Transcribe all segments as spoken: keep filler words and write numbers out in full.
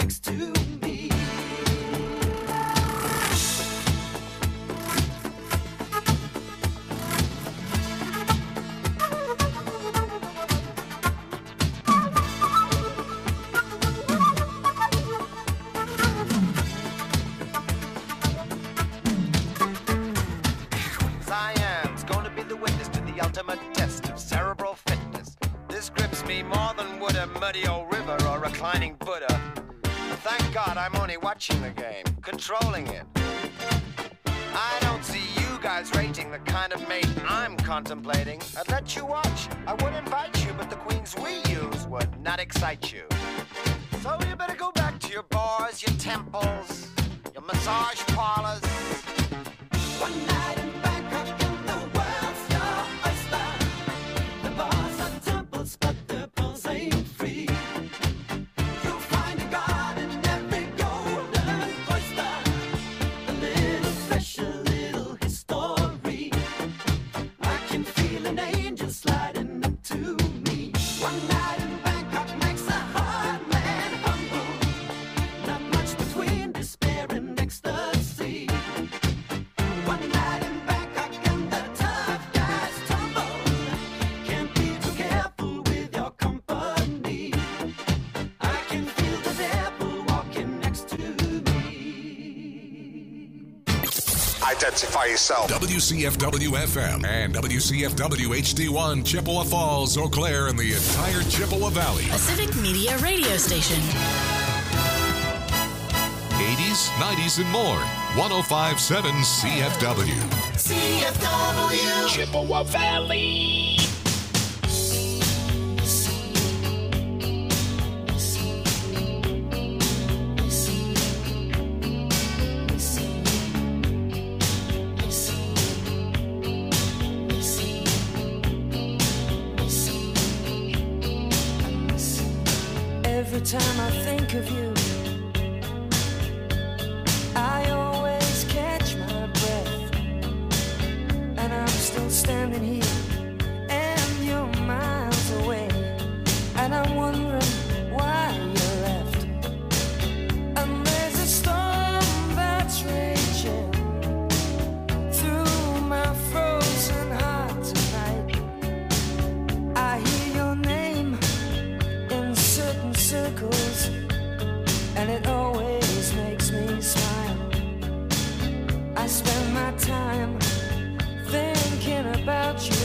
next to me. Science, going to be the witness to the ultimate test of cerebral fitness. This grips me more than would a muddy old river or a reclining Buddha. Thank God I'm only watching the game, controlling it. I don't see you guys rating the kind of mate I'm contemplating. I'd let you watch, I would invite you, but the queens we use would not excite you. So you better go back to your bars, your temples, your massage parlors. One night in Bangkok and the world's your oyster. The bars are temples, but the pearls ain't free. You'll find a god in every golden oyster. A little fresh, a little history. I can feel an angel sliding up to me. One night in Bangkok makes a hard man humble. Not much between despair and ecstasy. One night in Bangkok and the tough guys tumble. Can't be too careful with your company. I can feel the devil walking next to me. Identify yourself. W C F W F M and W C F W H D one, Chippewa Falls, Eau Claire, and the entire Chippewa Valley. A Civic Media radio station. eighties, nineties, and more. one oh five point seven C F W. C F W. Chippewa Valley. Every time I think of you, I always catch my breath. And I'm still standing here, and you're miles away. And I'm wondering why you left. And there's a storm that's raging through my frozen heart tonight. I hear your name in certain circles, and it always makes me smile. I spend my time thinking about you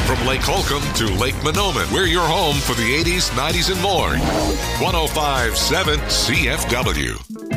From Lake Holcomb to Lake Monoman, we're your home for the eighties, nineties, and more. one oh five point seven C F W.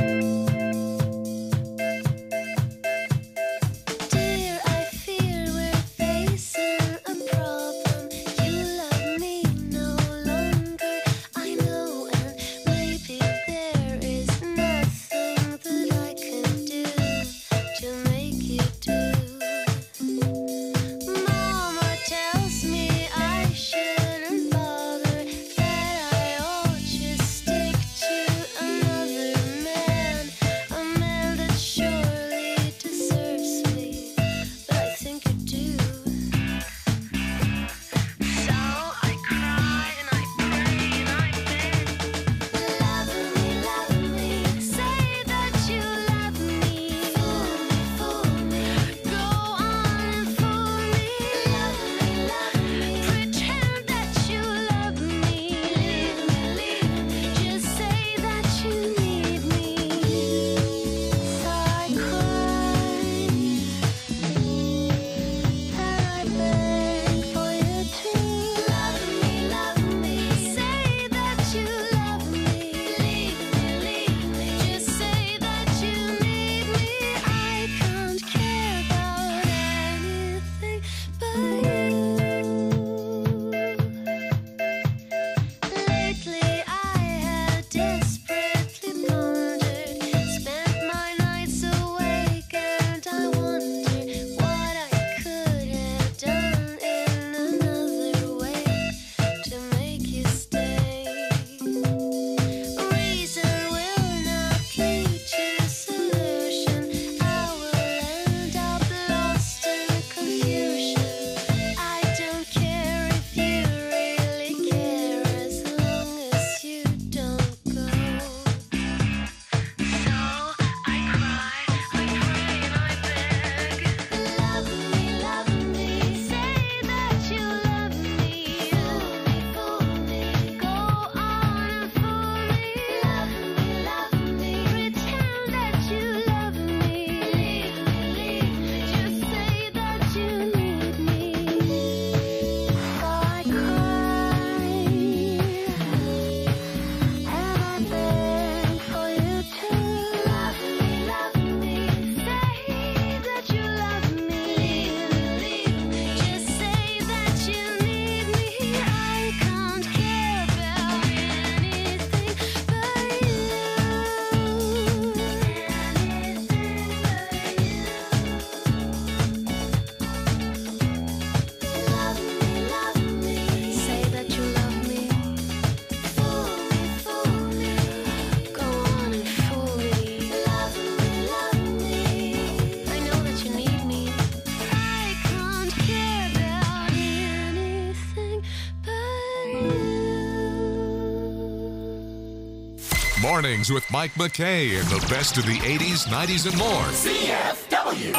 Mornings with Mike McKay and the best of the eighties, nineties, and more. C F W.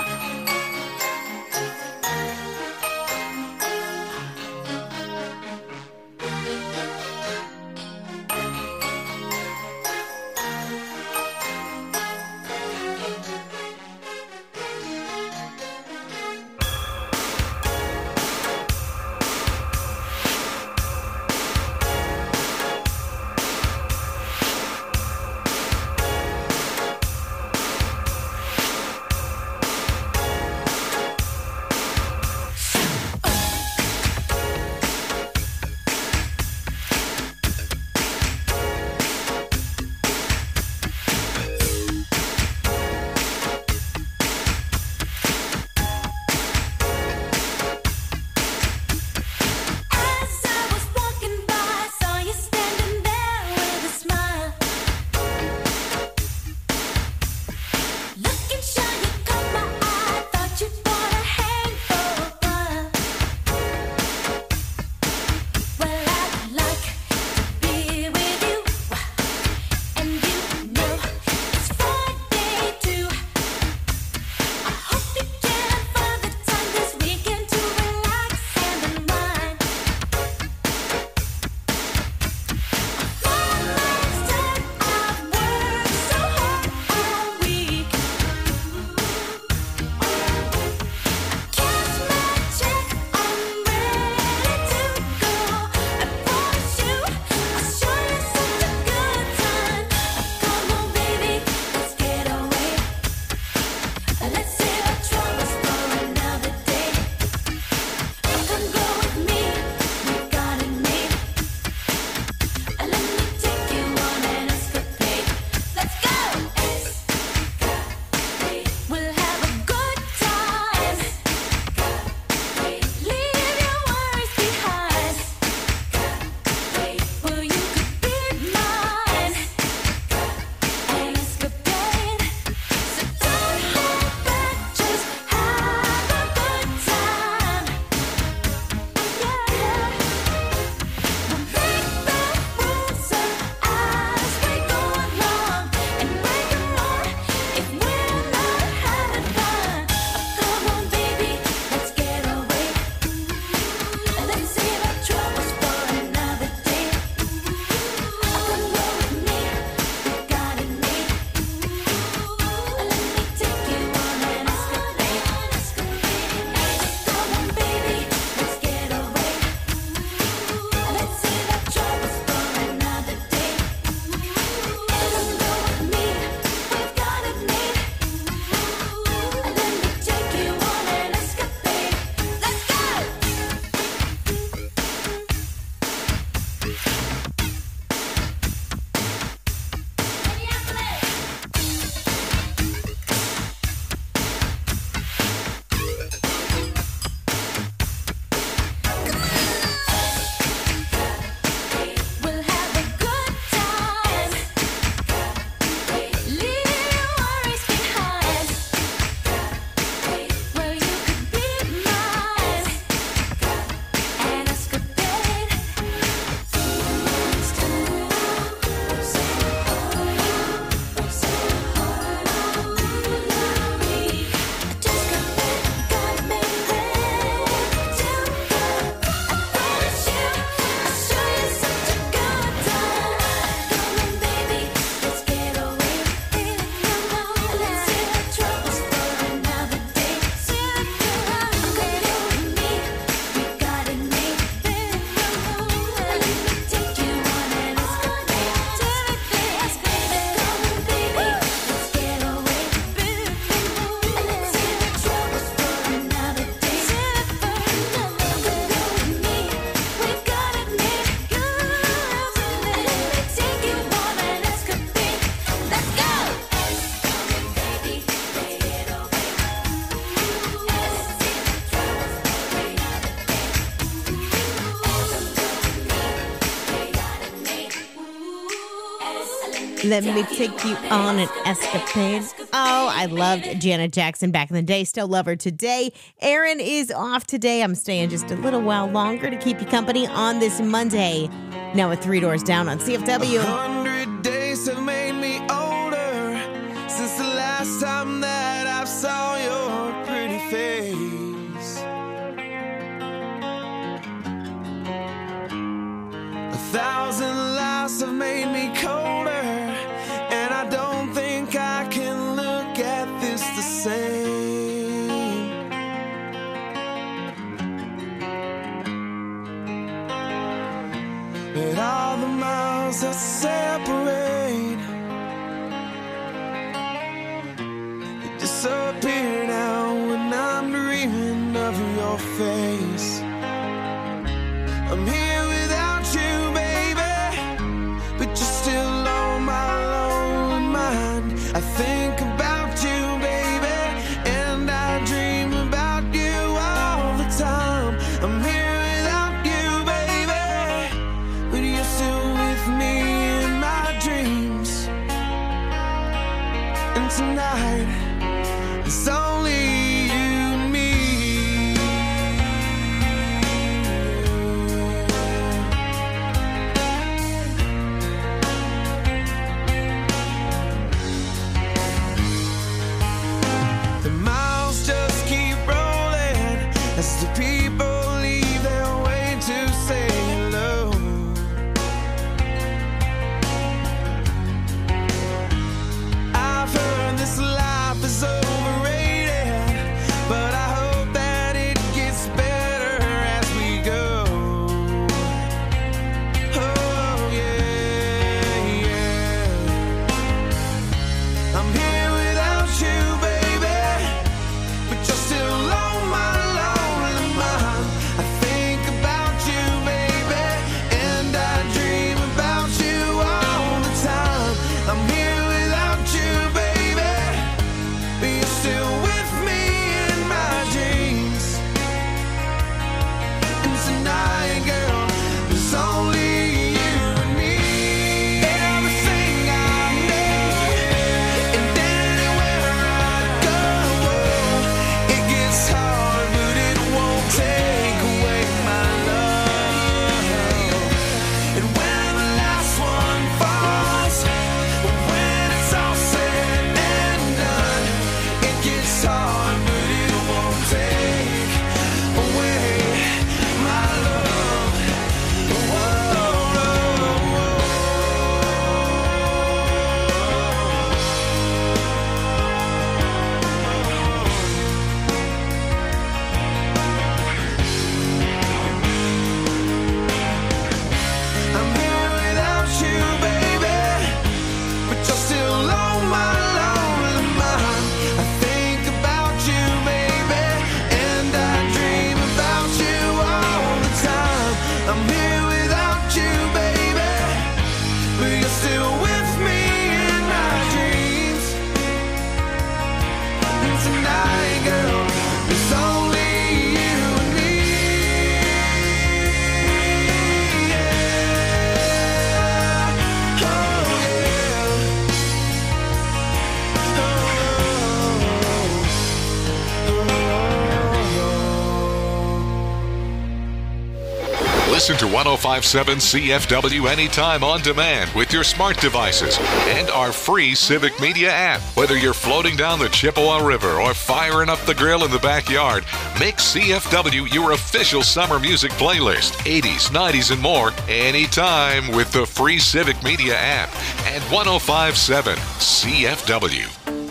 Let me take you on an escapade. Oh, I loved Janet Jackson back in the day. Still love her today. Aaron is off today. I'm staying just a little while longer to keep you company on this Monday. Now with Three Doors Down on C F W. A hundred days have made me older since the last time that I saw your pretty face. A thousand lives have made me colder, and I don't think I can look at this the same. But all the miles that separate, they disappear now when I'm dreaming of your face. I'm here without you, baby, but you're still on my lonely mind. I think about you, baby, and I dream about you all the time. I'm here without you, baby, but you're still with me in my dreams. And tonight, it's only you and me. The miles just keep rolling as the people leave their way to say hello. I've heard this life is overrated, but I hope that it gets better as we go. Oh yeah, yeah. I'm here without you, baby, but you're still on my lonely mind. I think about you, baby, and I dream about you all the time. I'm here without you, baby, but you're still with me in my dreams. And tonight, girl, there's only you and me. Everything I know, and anywhere I go, it gets hard, but it won't take away my love. And when the last one falls, when it's all said and done, it gets hard, but it won't take away my love. Whoa, I'm here without you, baby, but you're still on my lonely mind. I think about you, baby, and I dream about you all the time. I'm here without you, baby, but you're still with me in my dreams. And tonight, girl, it's only you and me. Yeah. Oh, yeah. Listen to one oh five point seven C F W anytime on demand with your smart devices and our free Civic Media app. Whether you're floating down the Chippewa River or firing up the grill in the backyard, make C F W your official summer music playlist. eighties, nineties, and more anytime with the free Civic Media app and one oh five point seven C F W.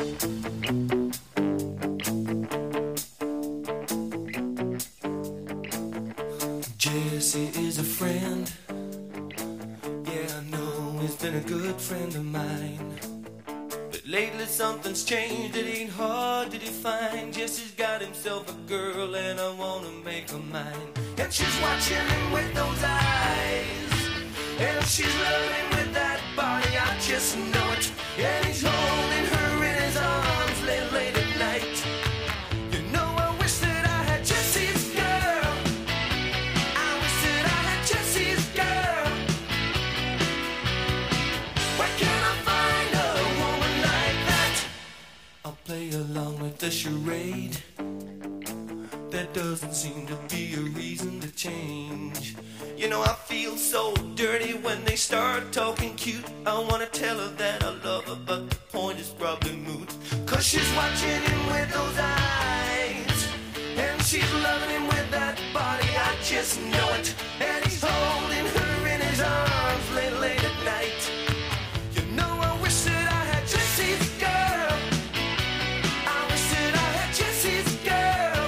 Jesse is a friend. Yeah, I know he's been a good friend of mine. But lately something's changed, it ain't hard to define. Jesse's got himself a girl and I wanna make her mine. And she's watching him with those eyes, and she's loving with that body, I just know it. And he's holding her in his arms late, late at night. You know I wish that I had Jesse's girl. I wish that I had Jesse's girl. Where can I find a charade. There doesn't seem to be a reason to change. You know, I feel so dirty when they start talking cute. I wanna tell her that I love her, but the point is probably moot. Cause she's watching him with those eyes, and she's loving him with that body, I just know it. And he's holding her in his arms late, late at night. You know, I wish that I had Jesse's girl. I wish that I had Jesse's girl.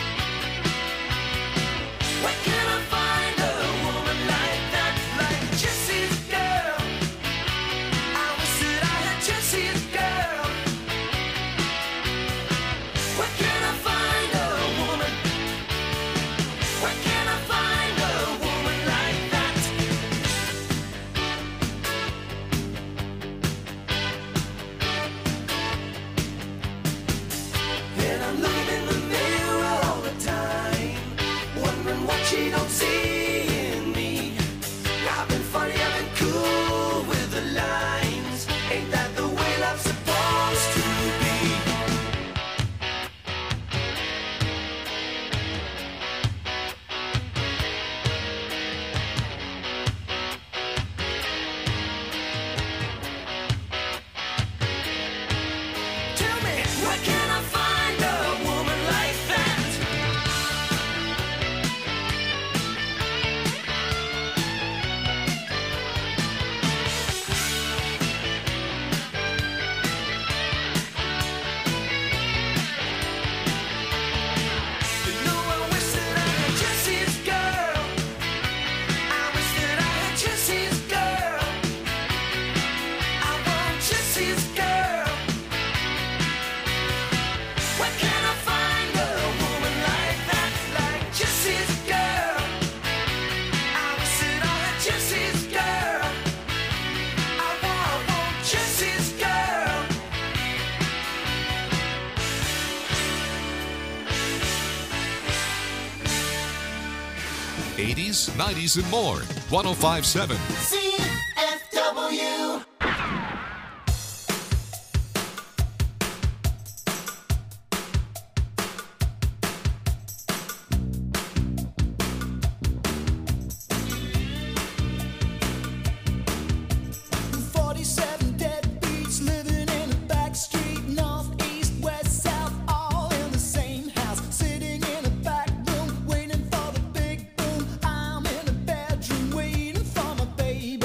Where can I find a woman like that, like Jesse's girl? I wish that I had Jesse's girl. Where can I find a woman? Where can I find a woman like that? And I'm looking in the mirror all the time, wondering what she don't see in me. I've been funny, I've been cool with the lines. Ain't that the way love's supposed to be? Tell me, where can I find a woman like that? You know, I wish that I had Jesse's girl. I wish that I had Jesse's girl. I want Jesse's girl. Where can I find a woman like that, like Jesse's girl? I wish that I had Jesse's girl. I want, I want Jesse's girl. eighties, nineties, and more. one oh five point seven. C F W. forty-seven deadbeats living in a back street, north, east, west, south, all in the same house. Sitting in a back room, waiting for the big boom. I'm in a bedroom, waiting for my baby.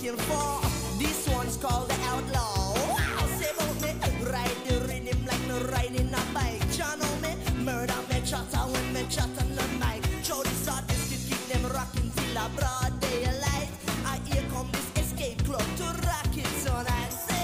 looking for. This one's called the Outlaw. Wow, say about me, ride the rhythm like no riding a bike. You know me, murder me chatter when me chat on the mic. Show this artist to keep them rocking till a broad daylight. I here come this escape club to rock it, so I say.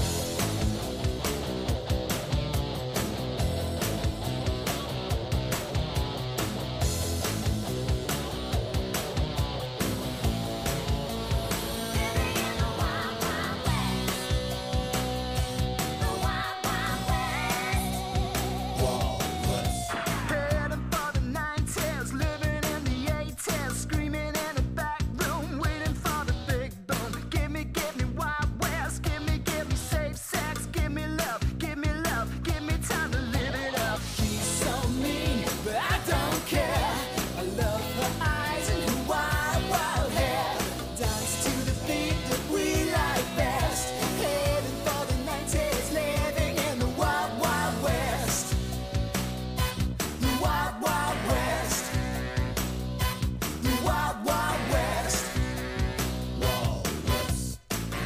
Heading for the nineties, living in the eighties, screaming in the back room, waiting for the big boom. Give me, give me Wild West, give me, give me safe sex, give me love, give me love, give me time to live it up. She's so mean, but I don't care. I love her eyes and her wild, wild hair. Dance to the beat that we like best. Heading for the nineties, living in the wild, wild west. The wild, wild west. The wild, wild west. Wild west.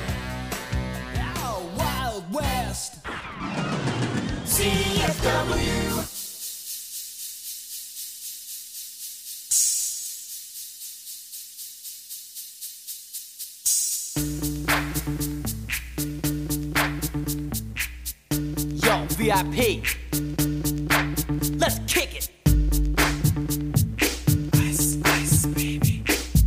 Oh, wild west. C F W. Yo, V I P. Let's kick it. Ice, ice, baby.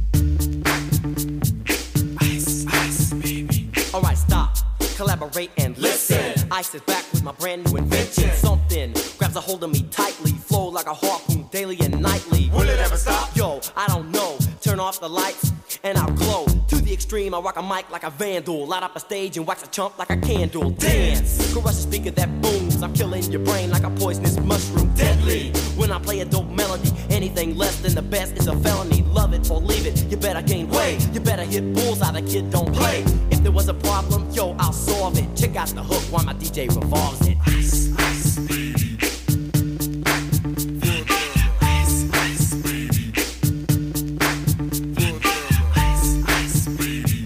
Ice, ice, baby. Alright, stop. Collaborate and listen. Ice is back with my brand new invention. Something grabs a hold of me tightly. Flow like a harpoon daily and nightly. Will it ever stop? Yo, I don't know. Turn off the lights and I'll glow. To the extreme, I rock a mic like a vandal. Light up a stage and wax a chump like a candle. Dance! Crush a speaker that booms. I'm killing your brain like a poisonous mushroom. Deadly! When I play a dope melody, anything less than the best is a felony. Love it or leave it, you better gain weight. You better hit bullseye, the kid don't play. If there was a problem, yo, I'll solve it. Check out the hook while my D J revolves it. Ice, ice, baby. Ice, ice, baby. Ice, ice, baby.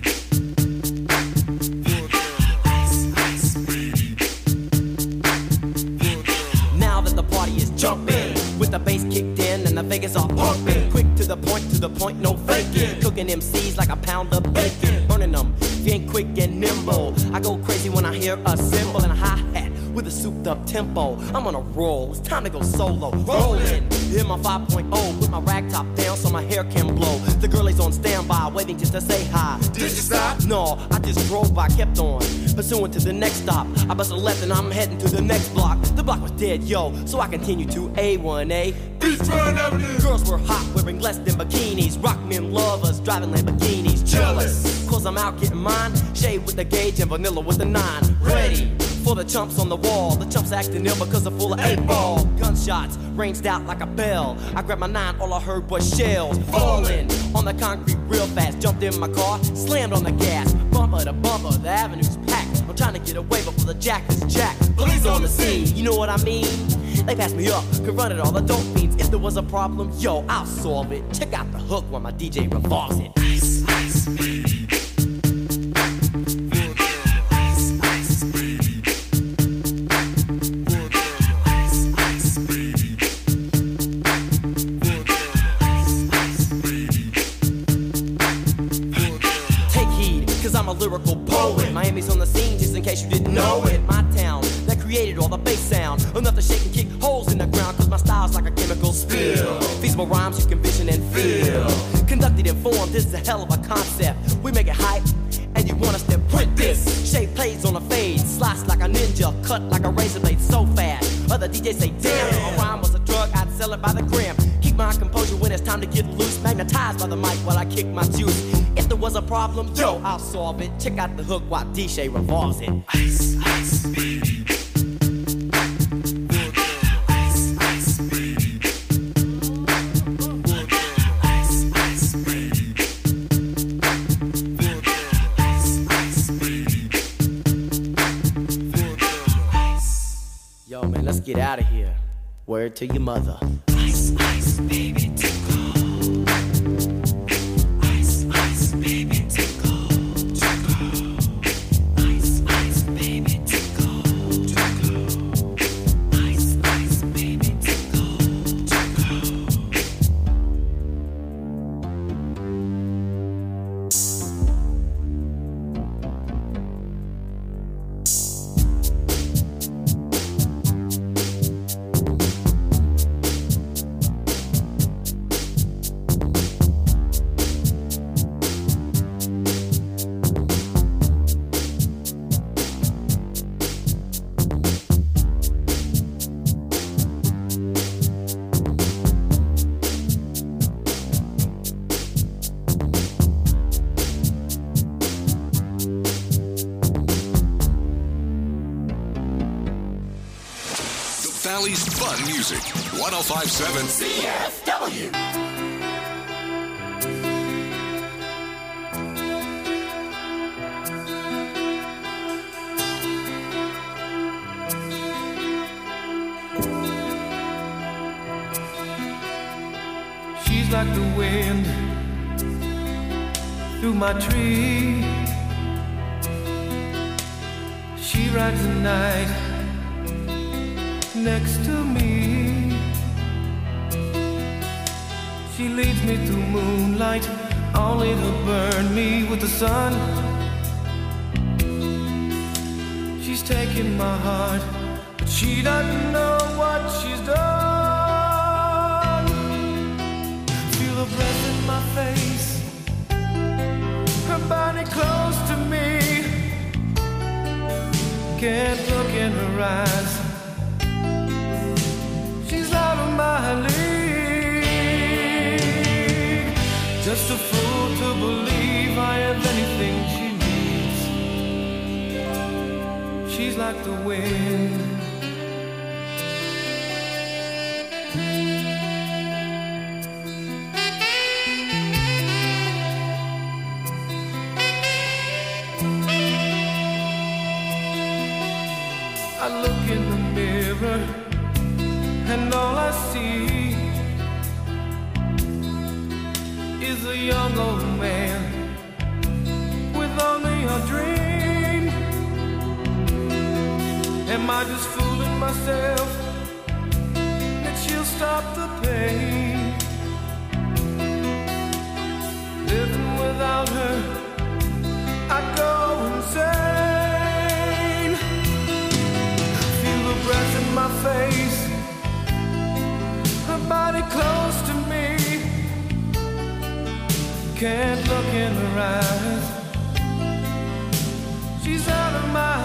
Ice, ice, baby. Now that the party is jumping, with the bass kicked in and the Vegas are pumping. Quick to the point, to the point, no faking. Cooking M Cs like a pound of bacon. Burning them, if you ain't quick and nimble. I go crazy when I hear a cymbal and a hi-hat with a souped up tempo. I'm on a roll, it's time to go solo. Rolling, hit my five point oh, put my rag top down so my hair can blow. The girl is on standby, waiting just to say hi. Did you stop? No, I just drove by, kept on, pursuing to the next stop. I bust a left and I'm heading to the next block. The block was dead, yo, so I continue to A one A. Beachfront Avenue. Girls were hot, wearing less than bikinis. Rock men lovers, driving Lamborghinis. Jealous, cause I'm out getting mine. Shade with the gauge and vanilla with the nine. Ready for the chumps on the wall. The chumps acting ill because they're full of eight ball. Gunshots ranged out like a bell. I grabbed my nine, all I heard was shells falling on the concrete real fast. Jumped in my car, slammed on the gas. Bumper to bumper, the avenue's packed. I'm trying to get away before the jack is jacked. Police on the scene, you know what I mean? They passed me up, could run it all, the dope fiends. If there was a problem, yo, I'll solve it. Check out the hook while my D J revolves it. Ice, ice, baby. Ice, ice, baby. Ice, ice, baby. Ice, ice, baby. Take heed, cause I'm a lyrical poet. Miami's on the scene, just in case you didn't know it. My town, that created all the bass sound. Enough to shake and kick holes in the ground, cause my style's like a chemical spill. Feasible rhymes you can vision and feel. Conducted in form, this is a hell of a concept. We make it hype, and you want us to print this. Shape plays on a fade, slice like a ninja, cut like a razor blade so fast. Other D Js say, damn, if a rhyme was a drug, I'd sell it by the gram. Keep my composure when it's time to get loose. Magnetized by the mic while I kick my juice. If there was a problem, yo, I'll solve it. Check out the hook while D J revolves it. Ice, ice, baby. Yo, man, let's get out of here. Word to your mother. Ice, ice, baby, tickle. Ice, ice, baby, tickle. Valley's fun music. one oh five point seven C F W. She's like the wind through my tree. She rides the night next to me. She leads me through moonlight, only to burn me with the sun. She's taking my heart, but she doesn't know what she's done. Feel her breath in my face, her body close to me. Can't look in her eyes, she's out of my league. Just a fool to believe I have anything she needs. She's like the wind. I look in the mirror and all I see is a young old man with only a dream. Am I just fooling myself that she'll stop the pain? Living without her, I go insane. Feel the breath in my face, her body close to me. Can't look in her eyes, she's out of my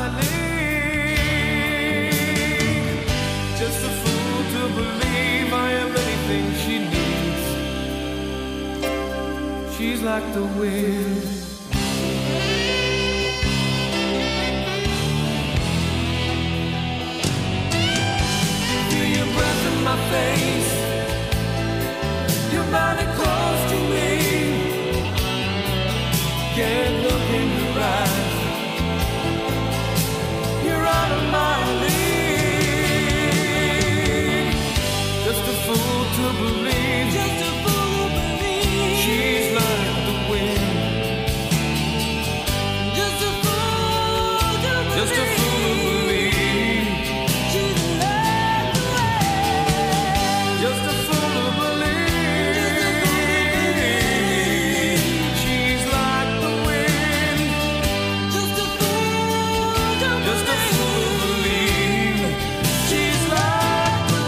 league. Just a fool to believe I am anything she needs. She's like the wind. Feel your breath in my face, your body close to me. Can't look in your eyes, you're out of my league. Just a fool to believe, just a fool to believe. She's like the wind. Just a fool to believe, just a fool to believe. She's like the wind. Just a fool to believe. She's like the wind. Just a fool to believe. Just a fool to believe. She's like the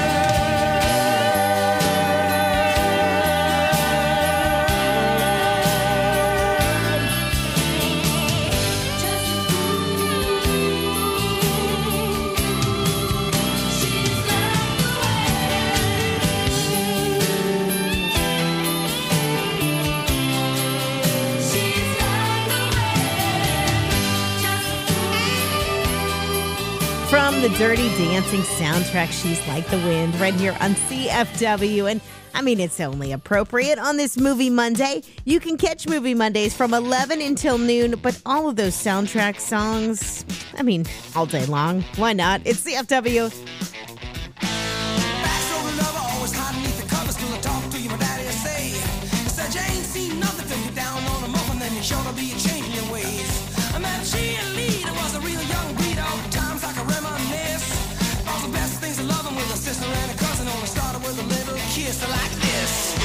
From the Dirty Dancing soundtrack, She's Like the Wind, right here on C F W. And I mean, it's only appropriate on this Movie Monday. You can catch Movie Mondays from eleven until noon, but all of those soundtrack songs, I mean, all day long. Why not? It's C F W. Backstory lover, always hiding beneath the covers till I talk to you, my daddy will say. He said you ain't seen nothing till you're down on the muffin, then you're sure to be changing your ways. I met a cheerleader, was a real young breed, all the times I can reminisce. All the best things of loving with a sister and a cousin, only started with a little kiss like this.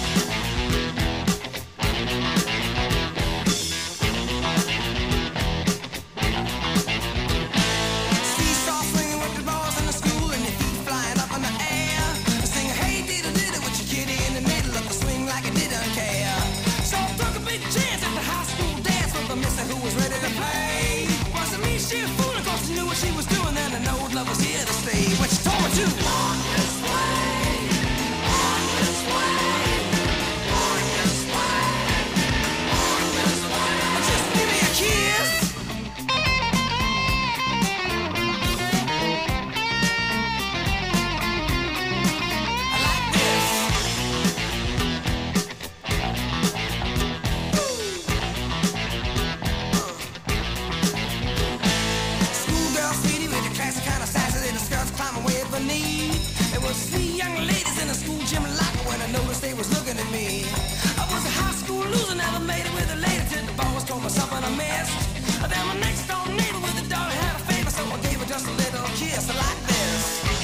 Seesaw swinging with the balls in the school and your feet flying up in the air. Singing, hey, diddle diddle with your kitty in the middle of the swing like it didn't care. So I took a big chance at the high school dance with the mister who was ready to play. Wasn't me, she a fool, of course she knew what she was doing, and I know love was here to stay. But she told me to on this way, on this way, on this way, on this way. Just give me a kiss. was three young ladies in a school gym locker when I noticed they was looking at me. I was a high school loser, never made it with a lady till the boss told me something I missed. Then my next door neighbor with a dog had a favor, so I gave her just a little kiss like this.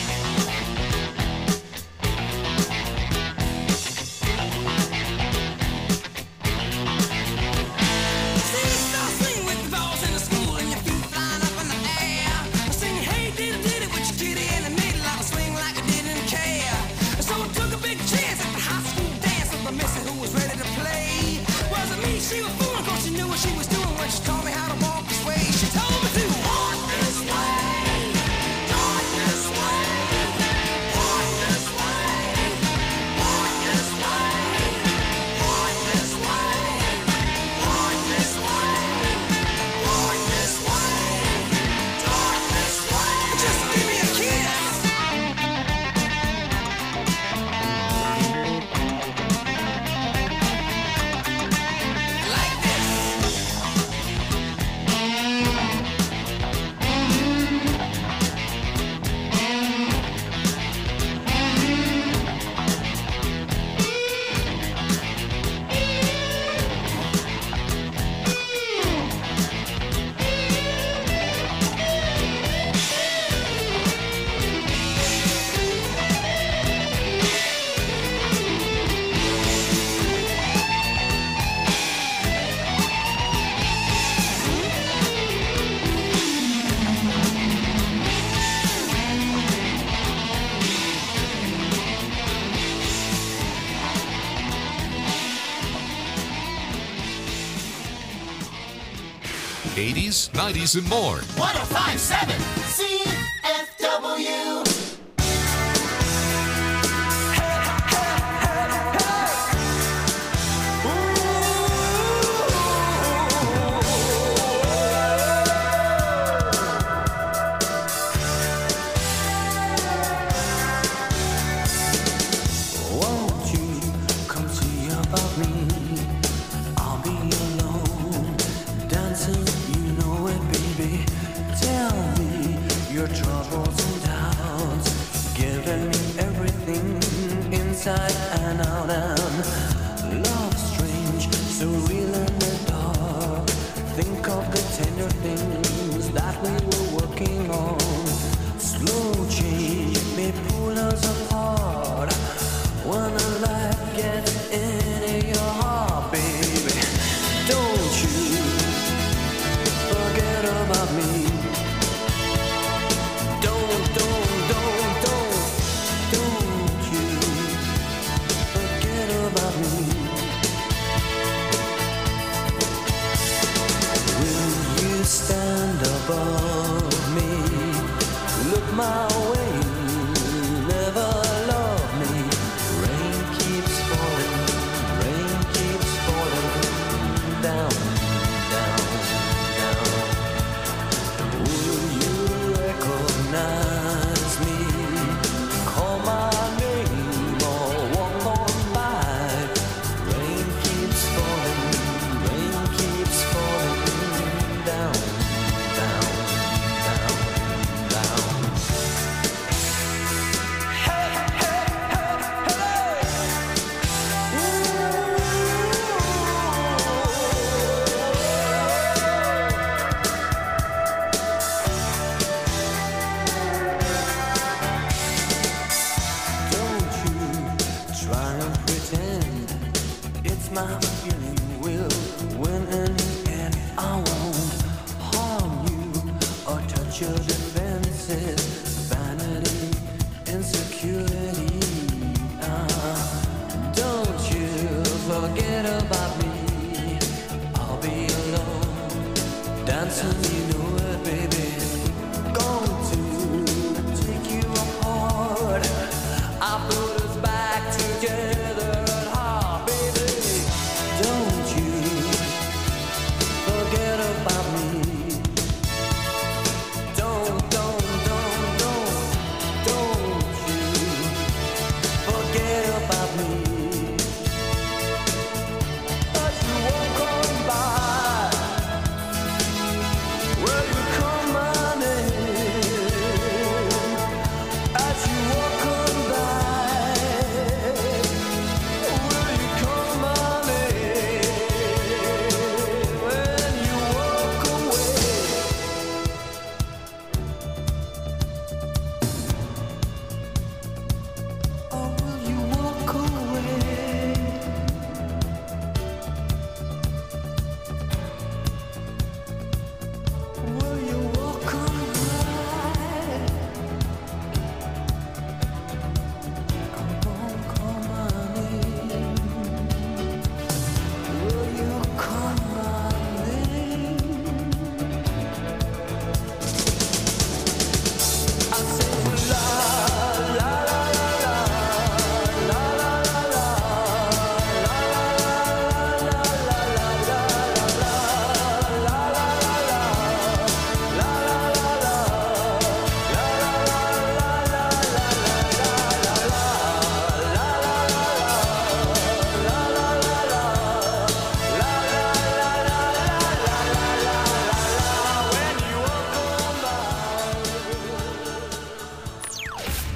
See, you start swinging with the balls in the school and your feet flying up in the air. Singing, hey, diddy, diddy, with your kitty in the middle, I was swing like I didn't care. So I took a big chance at the high school dance with my missus who was ready to play. Wasn't me, she was fooling, cause she knew what she was doing when she taught me how to walk this way. She told me to walk this way, walk this way, walk this way, walk this way, walk this way, walk this way, walk this way, walk this way. Just give me a kiss. Like this. eighties, nineties, and more. one oh five point seven C F W. Won't you come see about me? I'll be alone, dancing, you know it, baby. Tell me your troubles and doubts, giving me everything inside and out. And love strange, so real in the dark. Think of the tender things that we were working on. Slow change may pull us apart. When a light gets into your heart, baby, don't you forget about me. Don't, don't, don't, don't, don't you forget about me. Will you stand above me? Look my way, never love me. Rain keeps falling, rain keeps falling down, down, down. Will you recognize me? Call my name or walk on by. Rain keeps falling, rain keeps falling down, down, down, down. Don't you try and pretend it's my feeling. Will win in the end. I won't harm you or touch your defenses. Vanity, insecurity. Uh, don't you forget about me. I'll be alone, dancing, you know it, baby. Going to take you apart. I put us back together at heart, baby. Don't you forget about me. Don't, don't, don't, don't.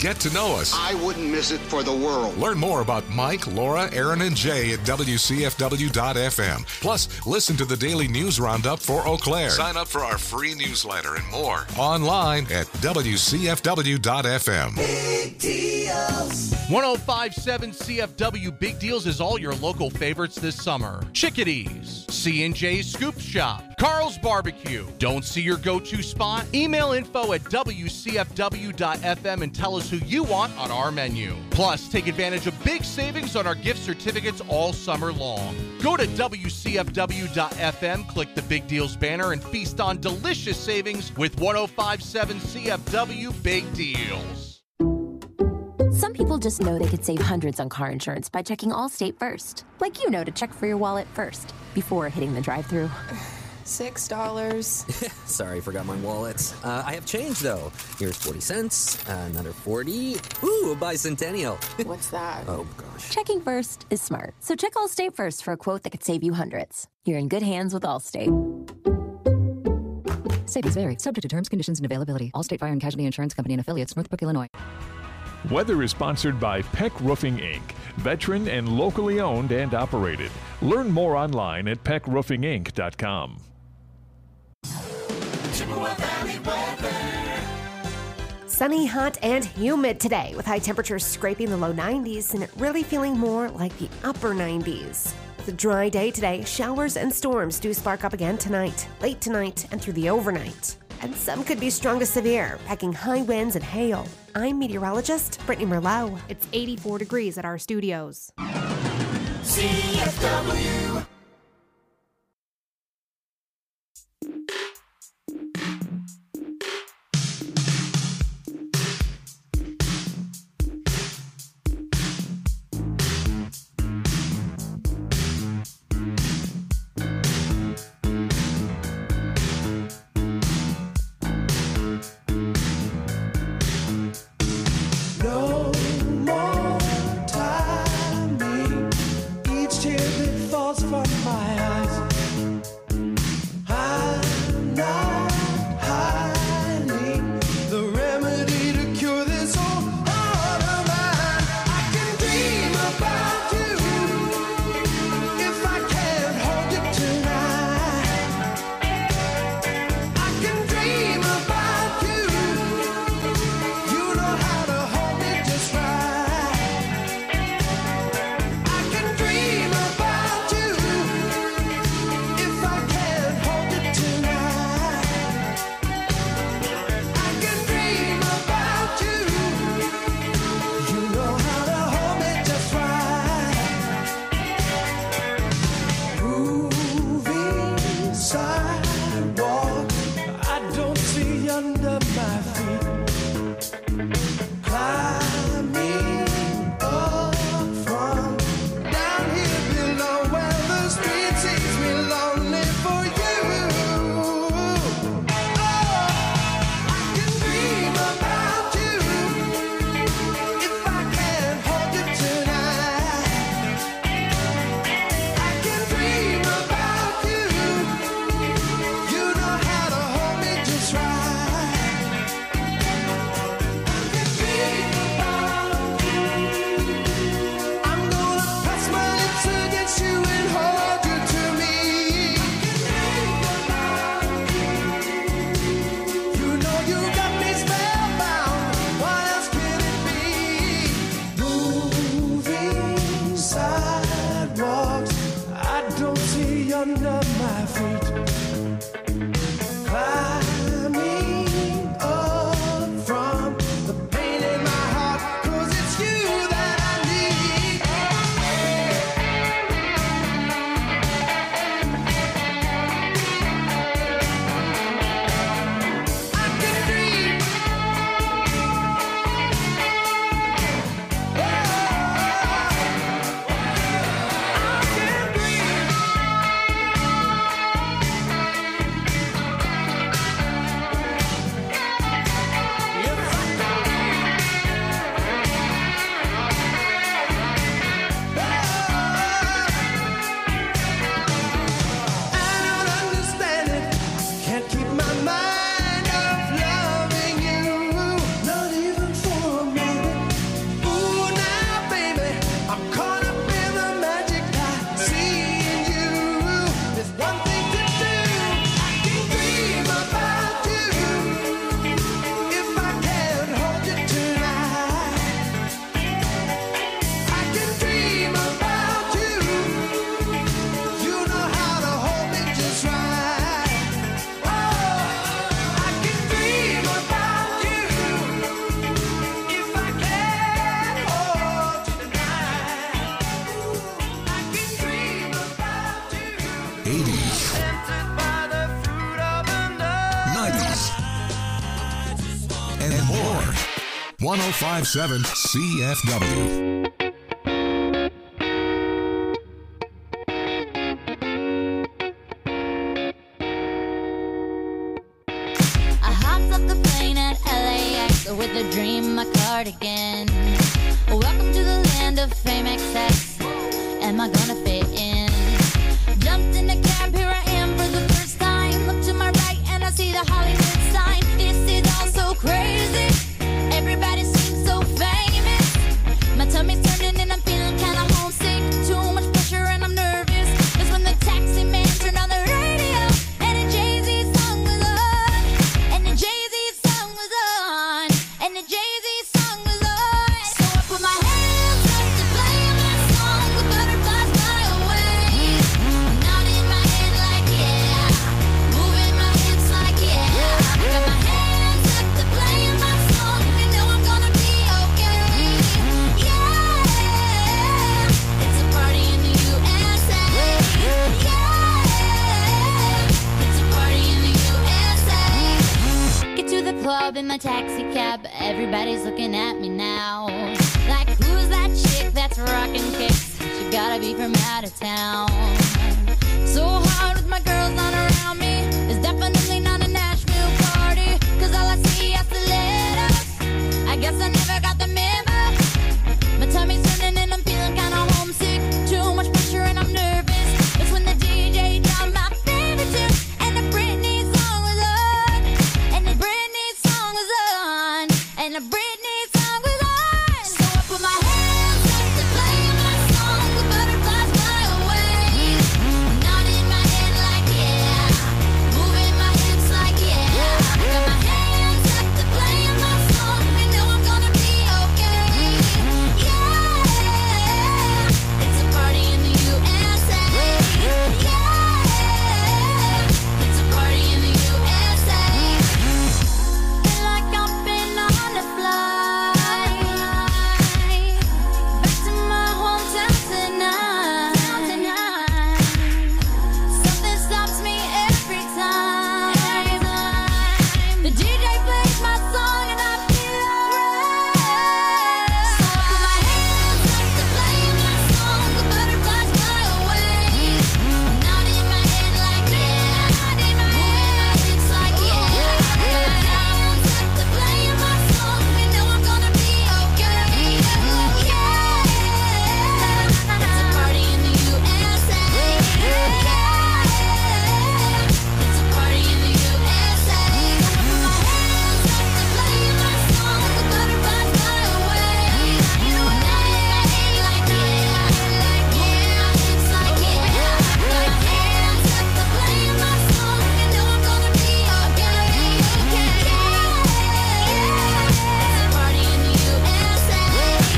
get to know us. I wouldn't miss it for the world. Learn more about Mike, Laura, Aaron, and Jay at W C F W dot F M. Plus, listen to the daily news roundup for Eau Claire. Sign up for our free newsletter and more online at W C F W dot F M. Big deals. one oh five point seven C F W Big Deals is all your local favorites this summer. Chickadees, C and J's Scoop Shop, Carl's Barbecue. Don't see your go-to spot? Email info at W C F W dot F M and tell us who you want on our menu. Plus, take advantage of big savings on our gift certificates all summer long. Go to W C F W dot F M, click the Big Deals banner, and feast on delicious savings with one oh five point seven C F W Big Deals. Some people just know they could save hundreds on car insurance by checking Allstate first. Like you know to check for your wallet first, before hitting the drive-thru. Six dollars. Sorry, forgot my wallet. Uh, I have change, though. Here's forty cents, uh, another forty. Ooh, a bicentennial. What's that? Oh, gosh. Checking first is smart. So check Allstate first for a quote that could save you hundreds. You're in good hands with Allstate. Savings vary. Subject to terms, conditions, and availability. Allstate Fire and Casualty Insurance Company and Affiliates, Northbrook, Illinois. Weather is sponsored by Peck Roofing, Incorporated. Veteran and locally owned and operated. Learn more online at peck roofing inc dot com. Chippewa Valley weather. Sunny, hot, and humid today with high temperatures scraping the low nineties and it really feeling more like the upper nineties. With a dry day today, showers and storms do spark up again tonight, late tonight, and through the overnight. And some could be strong to severe, packing high winds and hail. I'm meteorologist Brittany Merlot. It's eighty-four degrees at our studios. C F W. No more timing. Each tear that falls from one oh five point seven C F W. I hopped off the plane at L A X with a dream, my cardigan. Welcome to the land of fame excess. Am I gonna fit in? Jumped in a cab, here I am for the first time. Look to my right and I see the Hollywood sign. This is all so crazy. Everybody seems so famous. My tummy's turning and I'm feeling kinda homesick. Too much pressure and I'm nervous. That's when the taxi man turned on the radio and a Jay-Z song was on. And the Jay-Z song was on. And the Jay-Z song was on. So I put my hands up to play my song with butterflies fly away. Nodding my head like yeah, moving my hips like yeah. Got my hands up to play my song. You know I'm gonna be okay. Yeah, it's a party in the U S A. Yeah, it's a party in the U S A. Get to the club in my taxi cab. Everybody's looking at me now. Like, who's that chick that's rocking kicks? She gotta be from out of town. So hard with my girls not around me. It's definitely not a Nashville party. Cause all I see are stilettos. I guess I never got the memo. My tummy's turning and I'm feeling kinda homesick. Too much pressure and I'm nervous. It's when the D J dropped my favorite tune. And the Britney song was on. And the Britney song was on. And the Britney song was on. So I put my hands up to play my song with butterflies fly away. Nodding my head like yeah, moving my hips like yeah. Got my hands up to play my song. You know I'm gonna be okay. Yeah, it's a party in the U S A. Yeah, it's a party in the U S A. Feel like I've been on a flight back to my hometown tonight. Something stops me every time. The D J plays my song and I feel alright. So I put my hands up to play my song with butterflies fly away. Nodding my head like yeah, moving my hips like yeah. Got my hands up to play my song. You know I'm gonna be okay. Yeah, it's a party in the U S A. Yeah, it's a party in the U S A. I put my hands up to play my song with butterflies fly away. You know I'm nodding my head like yeah, moving my hips like yeah. Got my hands up to play my song. You know I'm gonna be okay. Yeah, it's a party in the U S A.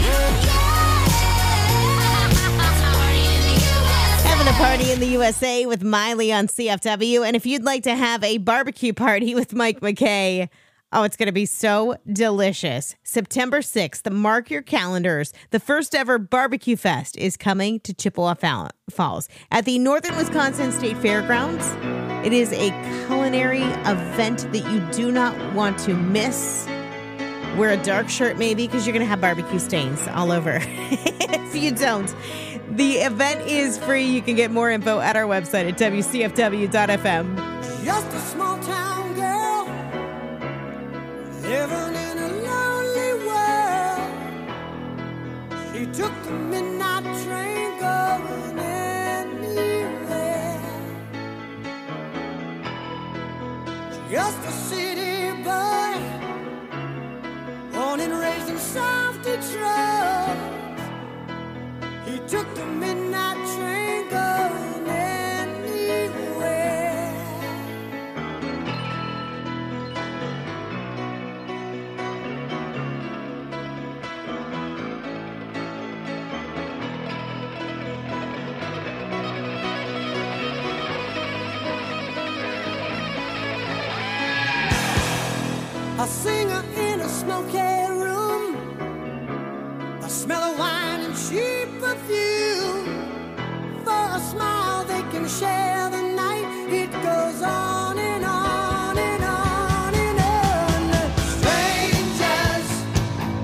Having a party in the U S A with Miley on C F W. And if you'd like to have a barbecue party with Mike McKay, oh, it's going to be so delicious. September sixth, mark your calendars. The first ever barbecue fest is coming to Chippewa Fall- Falls at the Northern Wisconsin State Fairgrounds. It is a culinary event that you do not want to miss. Wear a dark shirt maybe because you're going to have barbecue stains all over. If you don't, the event is free. You can get more info at our website at W C F W dot F M. Just a small town girl living in a lonely world. She took the midnight train going anywhere. Just a city boy, born and raised in South Detroit. He took the midnight train going anywhere. A singer in a smoky room, the smell of wine and cheap perfume. For a smile they can share the night. It goes on and on and on and on. Strangers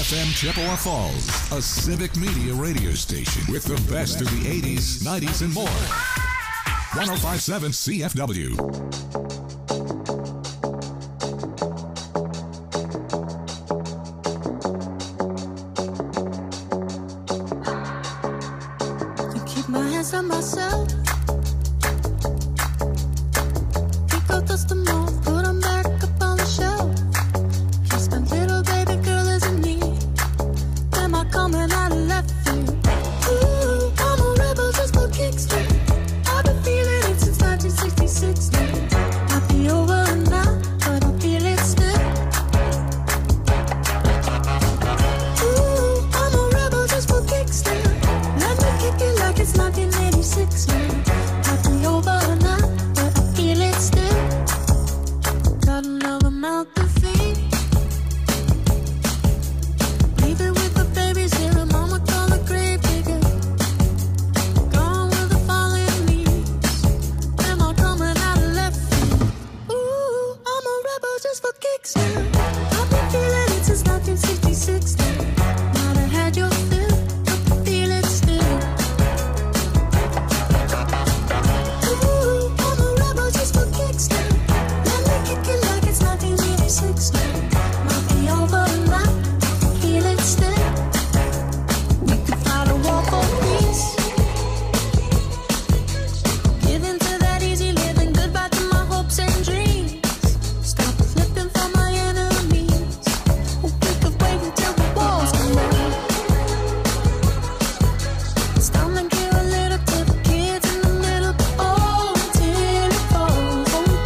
F M Chippewa Falls, a Civic Media radio station with the best of the eighties, nineties, and more. one oh five point seven C F W. I keep my hands on myself.